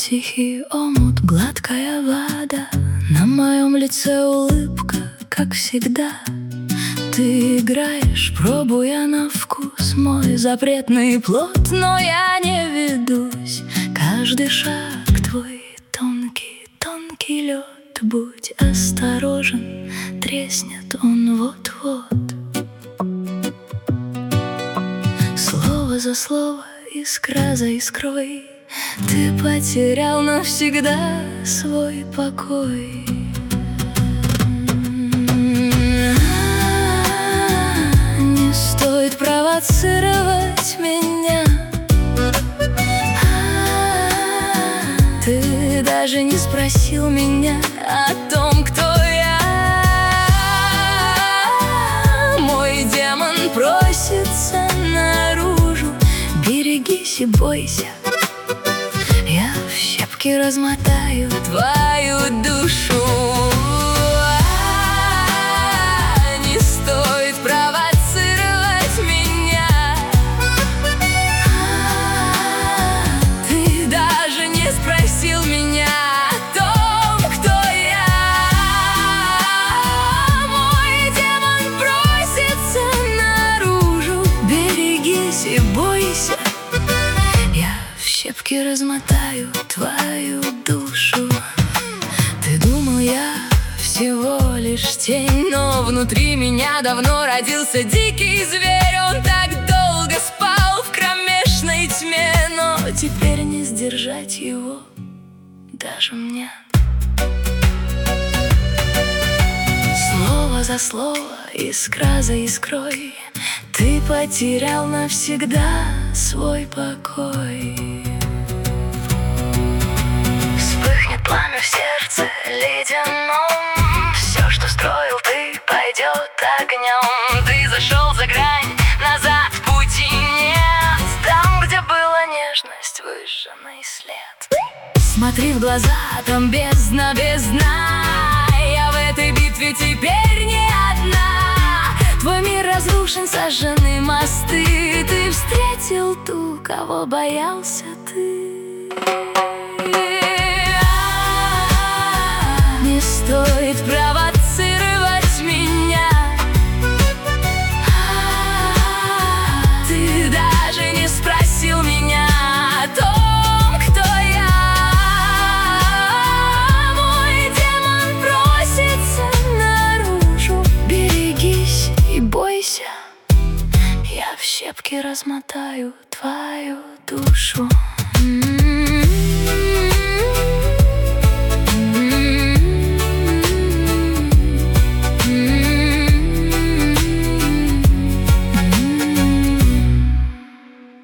тихий омут, гладкая вода. На моем лице улыбка, как всегда. Ты играешь, пробуя на вкус мой запретный плод, но я не ведусь. Каждый шаг твой тонкий, тонкий лед. Будь осторожен, треснет он вот-вот. Слово за слово, искра за искрой, ты потерял навсегда свой покой. Не стоит провоцировать меня. Ты даже не спросил меня о том, кто я. Мой демон просится наружу. Берегись и бойся. Я в щепки размотаю твою душу. Не стоит провоцировать меня. Ты даже не спросил меня о том, кто я. Мой демон просится наружу. Берегись и бойся. Я в щепки размотаю твою душу. Ты думал, я всего лишь тень, но внутри меня давно родился дикий зверь. Он так долго спал в кромешной тьме, но теперь не сдержать его даже мне. Слово за слово, искра за искрой, ты потерял навсегда свой покой. Вспыхнет пламя в сердце ледяном. Все, что строил ты, пойдет огнем. Ты зашел за грань, назад пути нет. Там, где была нежность, выжженный след. Смотри в глаза, там бездна, бездна. Я в этой битве теперь не одна. Твой мир разрушен, сожжены мосты. Ты встретил ту, кого боялся ты. Не стоит провоцировать меня. Ты даже не спросил меня о том, кто я. Мой демон просится наружу. Берегись и бойся. Я в щепки размотаю твою душу.